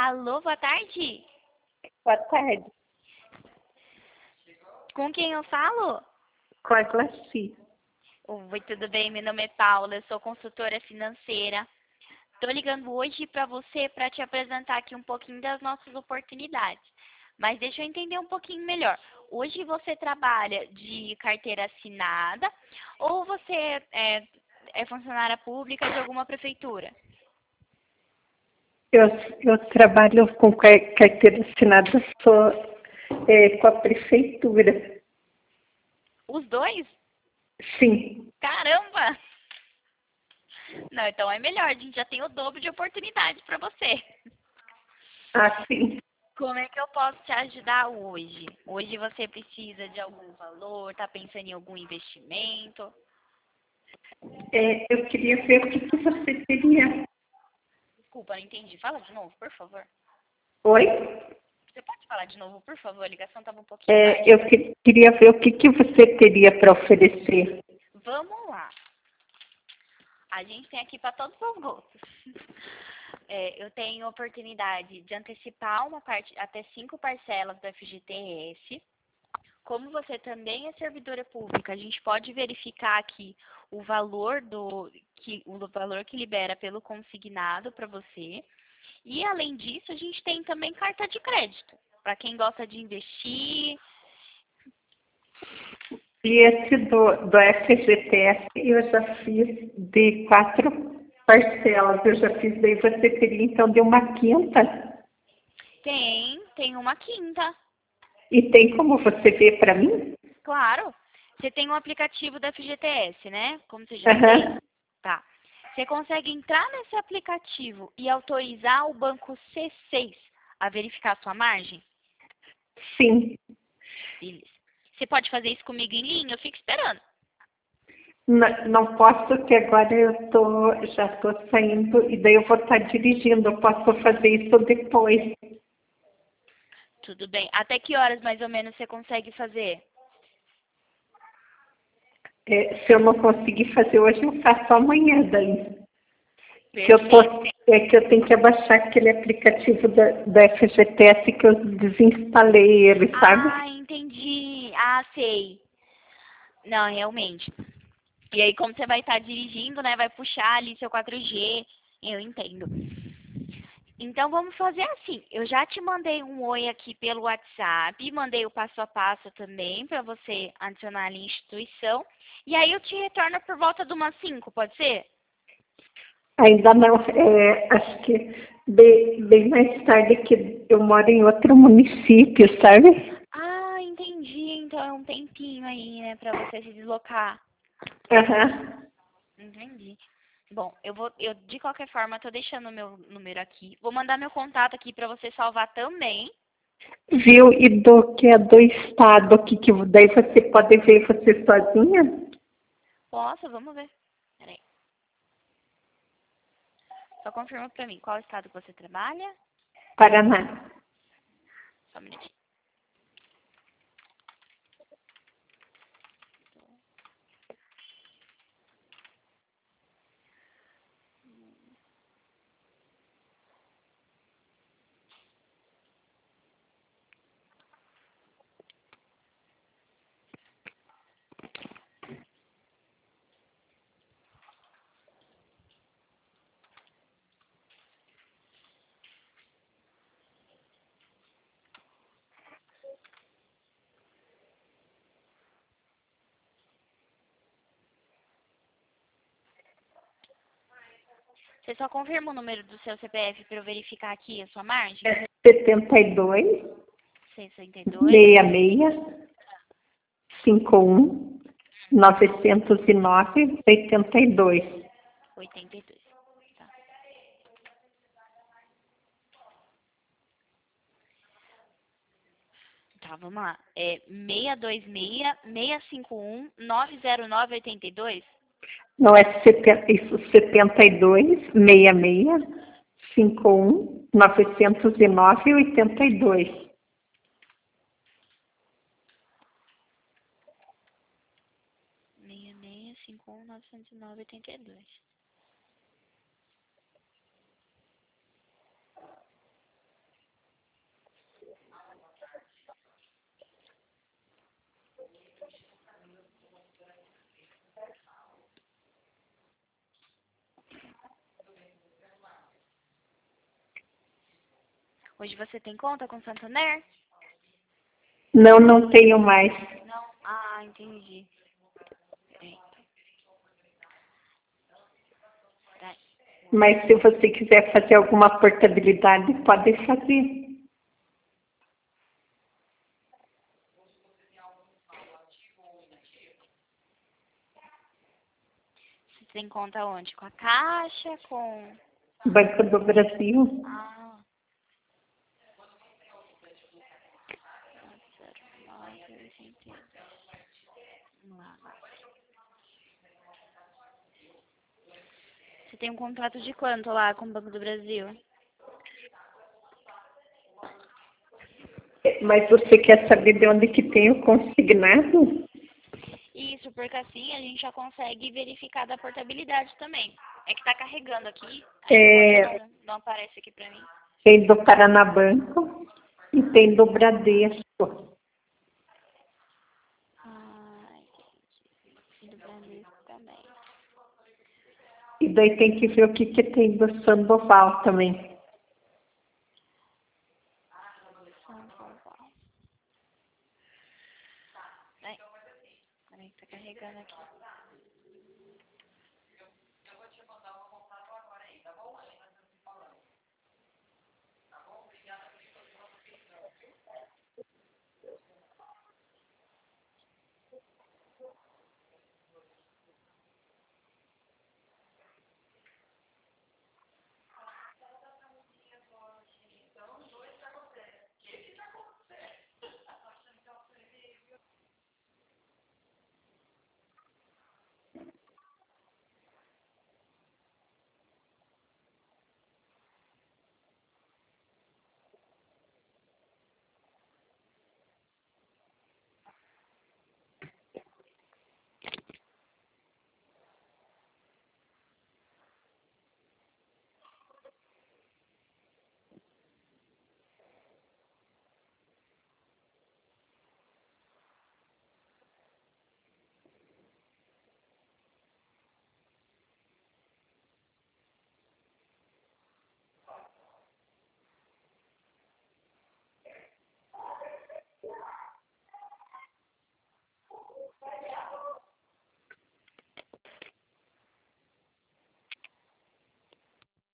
Alô, boa tarde. Boa tarde. Com quem eu falo? Com a Glaci. Oi, tudo bem? Meu nome é Paula, eu sou consultora financeira. Estou ligando hoje para você para te apresentar aqui um pouquinho das nossas oportunidades. Mas deixa eu entender um pouquinho melhor. Hoje você trabalha de carteira assinada ou você é funcionária pública de alguma prefeitura? Eu trabalho com carteira assinada só com a prefeitura. Os dois? Sim. Caramba! Não, então é melhor, a gente já tem o dobro de oportunidade para você. Ah, sim. Como é que eu posso te ajudar hoje? Hoje você precisa de algum valor, está pensando em algum investimento? Eu queria ver o que você teria. Desculpa, não entendi. Fala de novo, por favor. Oi? Você pode falar de novo, por favor? A ligação estava um pouquinho baixa. Eu queria ver o que você teria para oferecer. Vamos lá. A gente tem aqui para todos os gostos. Eu tenho oportunidade de antecipar uma parte, até 5 parcelas do FGTS. Como você também é servidora pública, a gente pode verificar aqui o valor que libera pelo consignado para você. E além disso, a gente tem também carta de crédito, para quem gosta de investir. E esse do FGTS eu já fiz de 4 parcelas. Eu já fiz, daí você teria então de uma quinta. Tem uma quinta. E tem como você ver para mim? Claro. Você tem um aplicativo da FGTS, né? Como você já tem. Aham. Tá. Você consegue entrar nesse aplicativo e autorizar o banco C6 a verificar a sua margem? Sim. Beleza. Você pode fazer isso comigo em linha? Eu fico esperando. Não posso, porque agora já estou saindo e daí eu vou estar dirigindo. Eu posso fazer isso depois. Tudo bem. Até que horas mais ou menos você consegue fazer? Se eu não conseguir fazer hoje, eu faço amanhã daí. Perfeito. Que eu tenho que abaixar aquele aplicativo da FGTS que eu desinstalei ele, sabe? Ah, entendi. Ah, sei. Não, realmente. E aí, como você vai estar dirigindo, né? Vai puxar ali seu 4G. Eu entendo. Então, vamos fazer assim. Eu já te mandei um oi aqui pelo WhatsApp. Mandei o passo a passo também para você adicionar ali a instituição. E aí, eu te retorno por volta de umas 5, pode ser? Ainda não, acho que bem mais tarde que eu moro em outro município, sabe? Ah, entendi. Então, é um tempinho aí, né? Para você se deslocar. Aham. Entendi. Bom, eu de qualquer forma tô deixando o meu número aqui. Vou mandar meu contato aqui para você salvar também. Viu? E do que é do estado, que daí você pode ver você sozinha? Posso? Vamos ver. Peraí. Só confirma para mim qual estado que você trabalha. Paraná. Só um minutinho. Você só confirma o número do seu CPF para eu verificar aqui a sua margem? 72 62 66 51 909 82. 82. Tá. Tá, vamos lá. É 626-651-90982? Não é isso, 72 66 51 909 82. 66-51-90982. Hoje você tem conta com Santander? Não, não tenho mais. Não? Ah, entendi. Peraí. Peraí. Mas se você quiser fazer alguma portabilidade, pode fazer. Você tem conta onde? Com a Caixa? Com... Banco do Brasil. Ah, 0982. Vamos lá agora. Você tem um contrato de quanto lá com o Banco do Brasil? Mas você quer saber de onde que tem o consignado? Isso, porque assim a gente já consegue verificar da portabilidade também. É que tá carregando aqui, aí É, enquanto não aparece aqui pra mim. tem do Paraná Banco e tem do Bradesco. Ai, e do Bradesco também. E daí tem que ver o que tem do Sandoval também. São Paulo. Peraí, tá carregando aqui.